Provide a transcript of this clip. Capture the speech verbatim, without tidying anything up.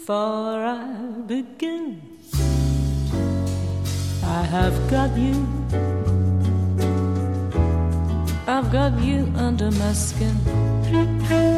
before I begin, I have got you, I've got you under my skin.